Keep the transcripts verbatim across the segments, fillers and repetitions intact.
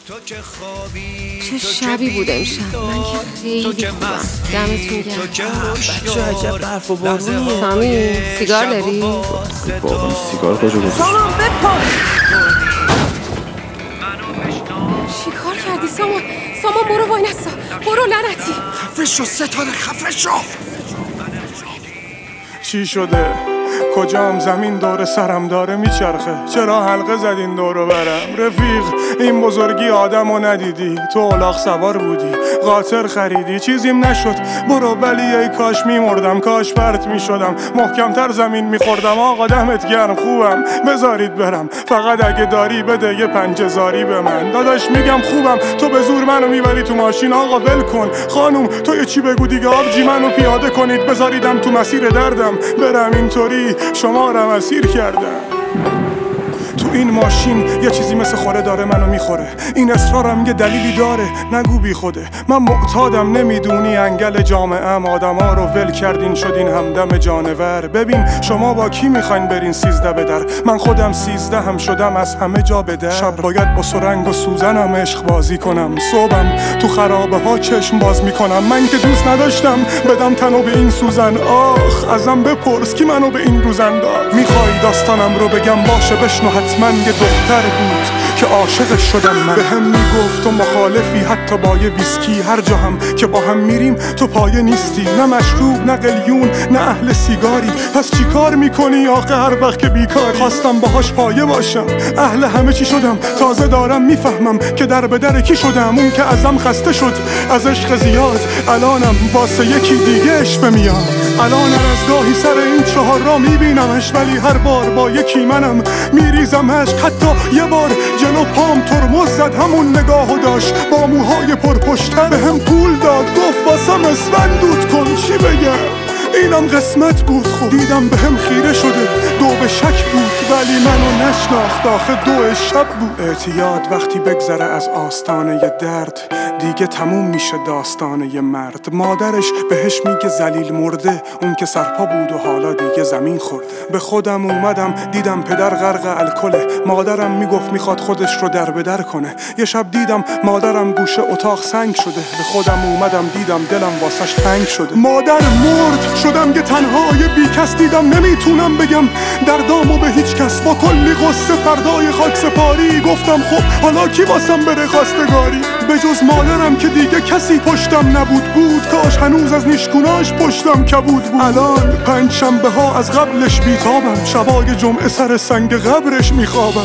چه شبی بود امشب. من که خیلی خوبم. دمتون گرم. بچه عجب برف و بارونیه. سامی سیگار داری؟ بابا سیگار کجا گذاشت؟ سامان بپر. چی کار کردی سامان؟ سامان برو وای نستا. برو لعنتی. خفه شو ستاره، خفه شو. چی شده؟ کجام زمین دور سرم داره میچرخه؟ چرا حلقه زدین دورو برم؟ رفیق این بزرگی آدمو ندیدی؟ تو الاغ سوار بودی، قاطر خریدی، چیزیم نشد. برو ولی ای کاش میمردم، کاش پرت میشدم، محکمتر زمین میخوردم. آقا دمت گرم، خوبم، بذارید برم. فقط اگه داری بده یه پنج هزاری به من. داداش میگم خوبم، تو به زور منو میبری تو ماشین. آقا ول کن. خانوم تو یه چی بگو دیگه، آبجی منو پیاده کنید بذاریدم تو مسیر دردم. برم اینطوری شما رو اسیر کردم. تو این ماشین یه چیزی مثل خوره داره منو میخوره. این اصرارم یه دلیلی داره، نگو بی خوده. من معتادم، نمیدونی انگل جامعه‌ام. آدما رو ول کردین شدین همدم جانور. ببین شما با کی میخواین برین سیزده به در؟ من خودم سیزده هم شدم از همه جا به در. شب باید با سرنگ و سوزنم عشق بازی کنم، صبحم تو خرابه ها چشم باز میکنم. من که دوست نداشتم بدم تنو به این سوزن. آخ ازم بپرس کی منو به این روزن داد. میخوای داستانم رو بگم؟ باشه بشنو. من یه دختر بود که عاشق شدم من. به هم میگفت تو مخالفی حتی با یه ویسکی. هر جا هم که با هم میریم تو پایه نیستی. نه مشروب نه قلیون نه اهل سیگاری. پس چی کار میکنی آخه هر وقت که بیکاری؟ خواستم باهاش پایه باشم، اهل همه چی شدم. تازه دارم میفهمم که در به در کی شدم. اون که ازم خسته شد از عشق زیاد، الانم واسه یکی دیگه اشوه میاد. الان از گاهی سر این چهار را میبینمش، ولی هر بار با یکی منم میریزم عشق. حتی یه بار جلو پام ترمز زد، همون نگاهو داشت با موهای پرپشتر. به هم پول داد گفت واسم اسفند دود کن. چی بگم؟ اینم قسمت بود. خود دیدم به هم خیره شده، دو به شک بود ولی منو نشناخت آخه دو شب بود. اعتیاد وقتی بگذره از آستانه ی درد، دیگه تموم میشه داستانه ی مرد. مادرش بهش میگه ذلیل مرده، اون که سرپا بود و حالا دیگه زمین خورده. به خودم اومدم دیدم پدر غرق الکله. مادرم میگفت میخواد خودش رو در به در کنه. یه شب دیدم مادرم گوشه اتاق سنگ شده. به خودم اومدم دیدم دلم واسش تنگ شده. مادر مرد شدم که تنهای بی کس. دیدم نمیتونم بگم دردامو به هیچ کس. با کلی قصه فردای خاک سپاری گفتم خب حالا کی واسم بره خواستگاری؟ به جز مادرم که دیگه کسی پشتم نبود. بود کاش هنوز از نیشگوناش پشتم کبود بود. الان پنج شنبه ها از قبلش بیتابم، شبای جمعه سر سنگ قبرش میخوابم.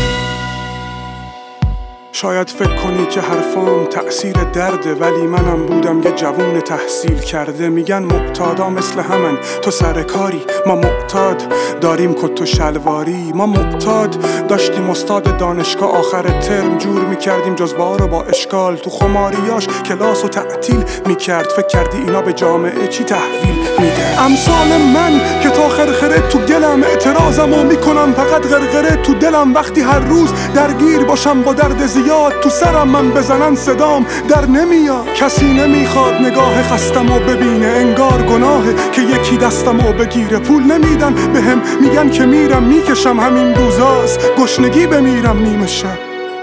شاید فکر کنی که حرفام تأثیر درده، ولی منم بودم یه جوون تحصیل کرده. میگن معتادا مثل همن، تو سرکاری. ما معتاد داریم کت و شلواری. ما معتاد داشتیم استاد دانشگاه آخر ترم جور میکردیم جزوه رو با اشکال. تو خماریاش کلاس و تعطیل میکرد. فکر کردی اینا به جامعه چی تحویل میده؟ امثال من که تا خرخره تو گلم، اعتراضمو میکنم فقط غرغره تو دلم. وقتی هر روز درگیر باشم با درد زیاد، تو سرم من بزنن صدام در نمیاد. کسی نمیخواد نگاه خستمو ببینه، انگار گناهه که یکی دستمو بگیره. پول نمیدن بهم، میگن که میرم میکشم. همین روزاست گشنگی بمیرم نیمه شب.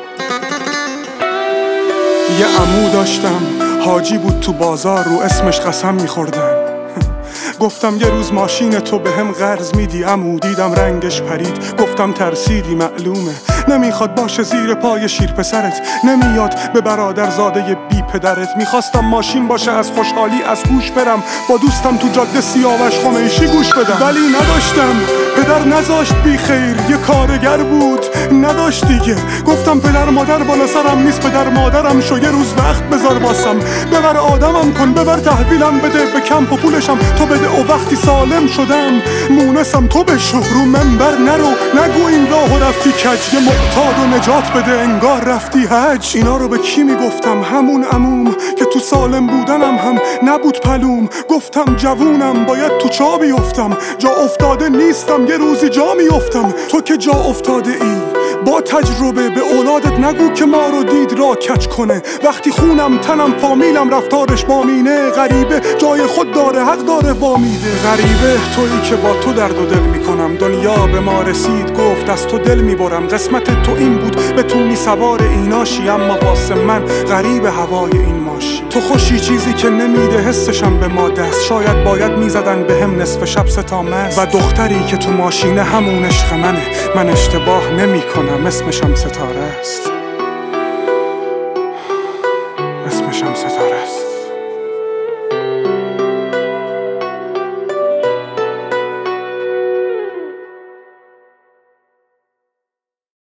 یه عمو داشتم حاجی بود تو بازار، رو اسمش قسم میخوردم. گفتم یه روز ماشین تو به هم قرض میدی عمو. دیدم رنگش پرید، گفتم ترسیدی معلومه نمیخواد باشه زیر پای شیر پسرت. نمیاد به برادر زاده بی پدرت. میخواستم ماشین باشه از خوشحالی از هوش برم، با دوستم تو جاده سیاوش خمیشی گوش بدم. ولی نداشتم، پدر نذاشت بی خیر. یه کارگر بود نداشت دیگه. گفتم پدر مادر بالا سرم نیست، پدر مادرم شو یه روز وقت بذار واسم. ببر آدمم کن، ببر تحویلم بده، به کمپ و پولشم تو بده. و وقتی سالم شدم مونسم تو بشو. رو منبر نرو نگو این راهو رفتی کج. یه معتاد و نجات بده انگار رفتی حج. اینا رو به کی میگفتم؟ همون عموم که تو سالم بودنم هم نبود پلوم. گفتم جوونم باید تو چا بیفتم، جا افتاده نیستم یه روزی جا میفتم. تو که جا افتاده ای با تجربه به اولادت نگو که ما رو دید را کج کنه. وقتی خونم تنم فامیلم رفتارش بامینه، غریبه جای خود داره حق داره وامیده. غریبه تویی که با تو درد و دل میکنم، دنیا به ما رسید گفت از تو دل میبرم. قسمت تو این بود بتونی سوار ایناشی، اما واسه من غریب هوای این ماشی. تو خوشی چیزی که نمیده حسشم به ما دست، شاید باید میزدن به هم نصف شب ستامست. و دختری که تو ماشینه همون عشق منه، من اشتباه نمی کنم اسمشم ستاره است.